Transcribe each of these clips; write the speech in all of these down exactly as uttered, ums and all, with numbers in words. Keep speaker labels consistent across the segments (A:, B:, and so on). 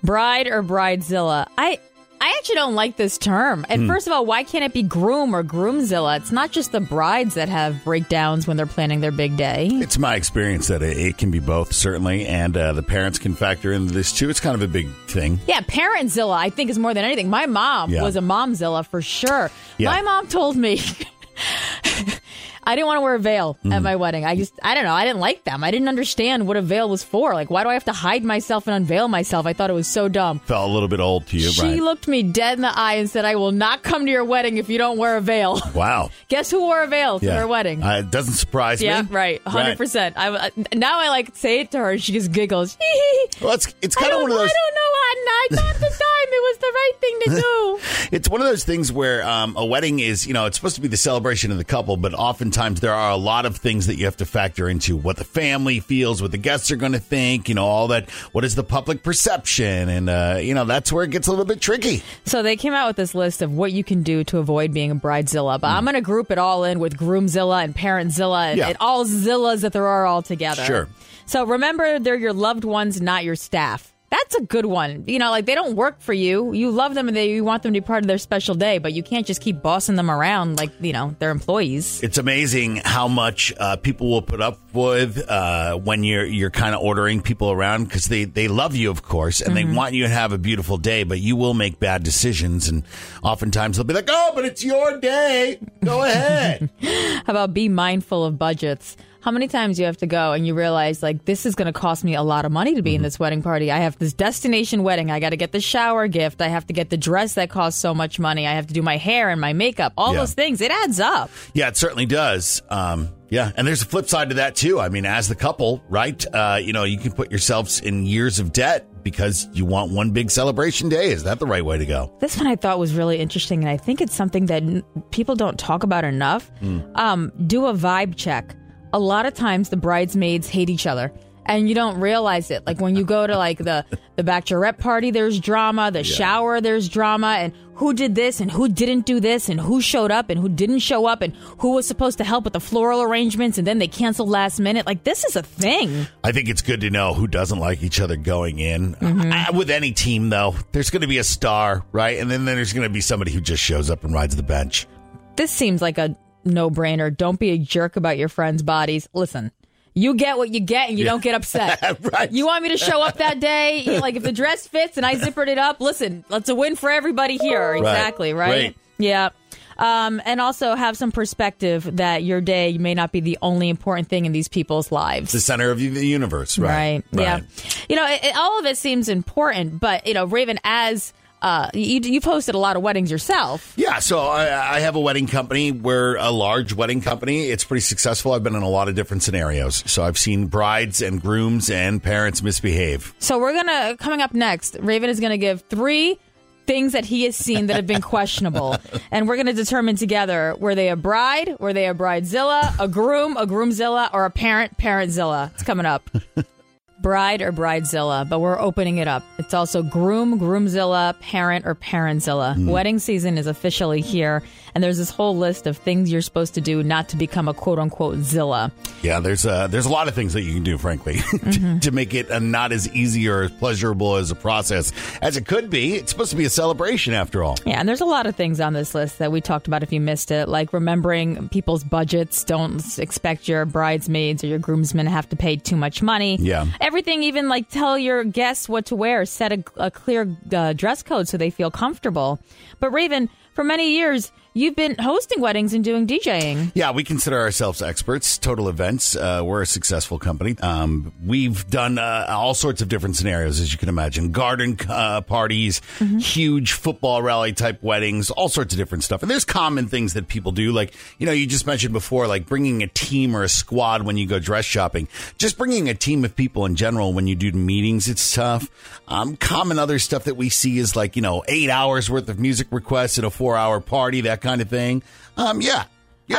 A: Bride or bridezilla? I I actually don't like this term. And
B: Hmm.
A: first of all, why can't it be groom or groomzilla? It's not just the brides that have breakdowns when they're planning their big day.
B: It's my experience that it, it can be both, certainly, and uh, the parents can factor into this, too. It's kind of a big thing.
A: Yeah, parentzilla, I think, is more than anything. My mom
B: Yeah.
A: was a momzilla for sure.
B: Yeah.
A: My mom told me I didn't want to wear a veil
B: Mm-hmm.
A: at my wedding. I just, I don't know. I didn't like them. I didn't understand what a veil was for. Like, why do I have to hide myself and unveil myself? I thought it was so dumb.
B: Felt a little bit old to you,
A: She
B: right?
A: looked me dead in the eye and said, I will not come to your wedding if you don't wear a veil.
B: Wow.
A: Guess who wore a veil to
B: Yeah.
A: their wedding?
B: Uh, it doesn't surprise
A: Yeah,
B: me.
A: right. one hundred percent. I, I, now I like say it to her and she just giggles.
B: Well, it's, it's
A: I
B: kind of
A: don't,
B: one of those...
A: I don't know, Anna. I thought at the time it was the right thing to do.
B: It's one of those things where um, a wedding is, you know, it's supposed to be the celebration of the couple, but oftentimes there are a lot of things that you have to factor into what the family feels, what the guests are going to think, you know, all that. What is the public perception? And, uh, you know, that's where it gets a little bit tricky.
A: So they came out with this list of what you can do to avoid being a bridezilla, but I'm going to group it all in with groomzilla and parentzilla and,
B: Yeah.
A: and all zillas that there are all together.
B: Sure.
A: So remember, they're your loved ones, not your staff. That's a good one. You know, like they don't work for you. You love them and they, you want them to be part of their special day, but you can't just keep bossing them around like, you know, they're employees.
B: It's amazing how much uh, people will put up with uh, when you're you're kind of ordering people around because they, they love you, of course, and
A: Mm-hmm.
B: they want you to have a beautiful day, but you will make bad decisions. And oftentimes they'll be like, oh, but it's your day. Go ahead.
A: How about be mindful of budgets? How many times you have to go and you realize, like, this is going to cost me a lot of money to be
B: Mm-hmm.
A: in this wedding party. I have this destination wedding. I got to get the shower gift. I have to get the dress that costs so much money. I have to do my hair and my makeup. All
B: Yeah.
A: those things. It adds up.
B: Yeah, it certainly does. Um, yeah, and there's a flip side to that, too. I mean, as the couple, right, uh, you know, you can put yourselves in years of debt because you want one big celebration day. Is that the right way to go?
A: This one I thought was really interesting, and I think it's something that n- people don't talk about enough.
B: Mm.
A: Um, do a vibe check. A lot of times the bridesmaids hate each other. And you don't realize it. Like when you go to like the, the bachelorette party, there's drama. The shower, there's drama. And who did this and who didn't do this and who showed up and who didn't show up and who was supposed to help with the floral arrangements and then they canceled last minute. Like this is a thing.
B: I think it's good to know who doesn't like each other going in.
A: Mm-hmm.
B: Uh, with any team, though, there's going to be a star, right? And then there's going to be somebody who just shows up and rides the bench.
A: This seems like a no-brainer. Don't be a jerk about your friends' bodies. Listen. You get what you get and you don't get upset.
B: Right.
A: You want me to show up that day? You know, like if the dress fits and I zippered it up, listen, that's a win for everybody here. Exactly, right?
B: Right.
A: Yeah. Um, and also have some perspective that your day may not be the only important thing in these people's lives.
B: The center of the universe, right?
A: Right. Yeah. You know, it, it, all of it seems important, but, you know, Raven, as... Uh, you, you've hosted a lot of weddings yourself.
B: Yeah, so I, I have a wedding company. We're a large wedding company. It's pretty successful. I've been in a lot of different scenarios. So I've seen brides and grooms and parents misbehave.
A: So we're going to, coming up next, Raven is going to give three things that he has seen that have been questionable. And we're going to determine together, were they a bride, were they a bridezilla, a groom, a groomzilla, or a parent, parentzilla? It's coming up. Bride or bridezilla, but we're opening it up. It's also groom, groomzilla, parent, or parentzilla. Mm. Wedding season is officially here, and there's this whole list of things you're supposed to do not to become a quote-unquote zilla.
B: Yeah, there's uh, there's a lot of things that you can do, frankly, mm-hmm. to make it uh, not as easy or as pleasurable as a process as it could be. It's supposed to be a celebration, after all.
A: Yeah, and there's a lot of things on this list that we talked about if you missed it, like remembering people's budgets. Don't expect your bridesmaids or your groomsmen to have to pay too much money.
B: Yeah.
A: Everything, even like tell your guests what to wear, set a, a clear uh, dress code so they feel comfortable. But Raven, for many years, you've been hosting weddings and doing DJing.
B: Yeah, we consider ourselves experts. Total Events. Uh, we're a successful company. Um, we've done uh, all sorts of different scenarios, as you can imagine. Garden uh, parties, mm-hmm. huge football rally type weddings, all sorts of different stuff. And there's common things that people do. Like, you know, you just mentioned before, like bringing a team or a squad when you go dress shopping. Just bringing a team of people in general when you do meetings, it's tough. Um, common other stuff that we see is like, you know, eight hours worth of music requests at a four hour party, that kind of thing. Um, yeah, yeah.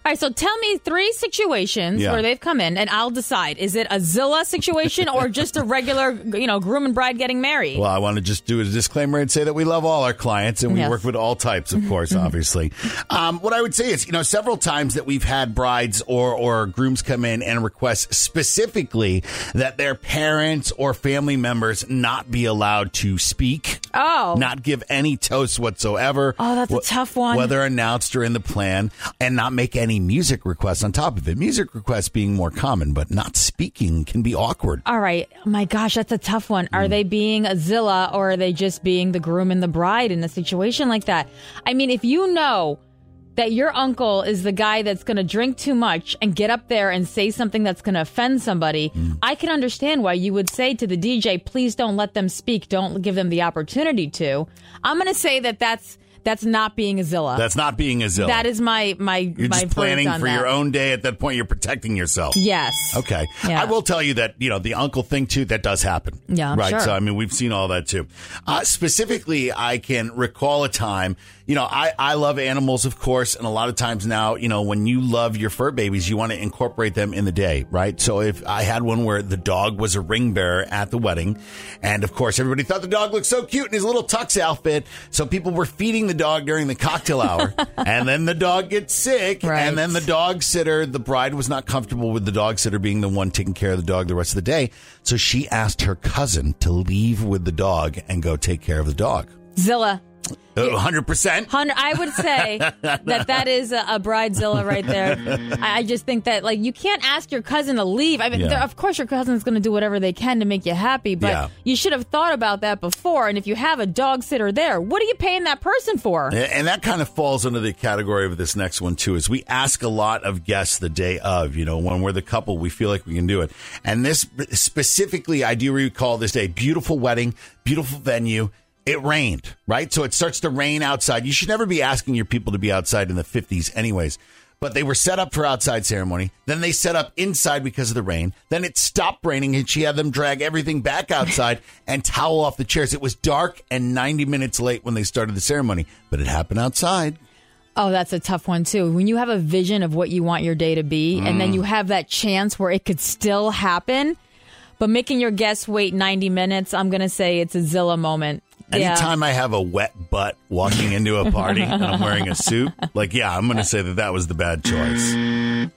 A: right, so tell me three situations
B: Yeah.
A: where they've come in, and I'll decide. Is it a Zilla situation or just a regular, you know, groom and bride getting married?
B: Well, I want to just do a disclaimer and say that we love all our clients and we
A: Yes.
B: work with all types, of course, obviously. Um, what I would say is, you know, several times that we've had brides or, or grooms come in and request specifically that their parents or family members not be allowed to speak.
A: Oh.
B: Not give any toast whatsoever.
A: Oh, that's a
B: wh-
A: tough one.
B: Whether announced or in the plan, and not make any music requests on top of it. Music requests being more common, but not speaking can be awkward.
A: All right. Oh my gosh, that's a tough one. Are they being a Zilla or are they just being the groom and the bride in a situation like that? I mean, if you know that your uncle is the guy that's going to drink too much and get up there and say something that's going to offend somebody, mm. I can understand why you would say to the D J, please don't let them speak. Don't give them the opportunity to. I'm going to say that that's That's not being a Zilla.
B: That's not being a Zilla.
A: That is my my
B: You're
A: my
B: just planning
A: on
B: for
A: that.
B: your own day. At that point, you're protecting yourself.
A: Yes.
B: Okay.
A: Yeah.
B: I will tell you that, you know, the uncle thing, too, that does happen.
A: Yeah, I'm
B: right.
A: sure.
B: So, I mean, we've seen all that, too. Uh, specifically, I can recall a time, you know, I, I love animals, of course. And a lot of times now, you know, when you love your fur babies, you want to incorporate them in the day. Right. So if I had one where the dog was a ring bearer at the wedding. And, of course, everybody thought the dog looked so cute in his little tux outfit. So people were feeding the dog during the cocktail hour. And then the dog gets sick.
A: Right.
B: And then the dog sitter, the bride was not comfortable with the dog sitter being the one taking care of the dog the rest of the day. So she asked her cousin to leave with the dog and go take care of the dog.
A: Zilla.
B: one hundred percent.
A: I would say that that is a, a bridezilla right there. I just think that, like, you can't ask your cousin to leave. I mean,
B: Yeah.
A: of course, your cousin's going to do whatever they can to make you happy, but
B: Yeah.
A: you should have thought about that before. And if you have a dog sitter there, what are you paying that person for?
B: And that kind of falls under the category of this next one, too, is we ask a lot of guests the day of, you know, when we're the couple, we feel like we can do it. And this specifically, I do recall this day, beautiful wedding, beautiful venue. It rained, right? So it starts to rain outside. You should never be asking your people to be outside in the fifties anyways. But they were set up for outside ceremony. Then they set up inside because of the rain. Then it stopped raining and she had them drag everything back outside and towel off the chairs. It was dark and ninety minutes late when they started the ceremony, but it happened outside.
A: Oh, that's a tough one, too. When you have a vision of what you want your day to be, mm. and then you have that chance where it could still happen, but making your guests wait ninety minutes, I'm going to say it's a Zilla moment.
B: Anytime
A: yeah.
B: I have a wet butt walking into a party and I'm wearing a suit, like, yeah, I'm going to say that that was the bad choice.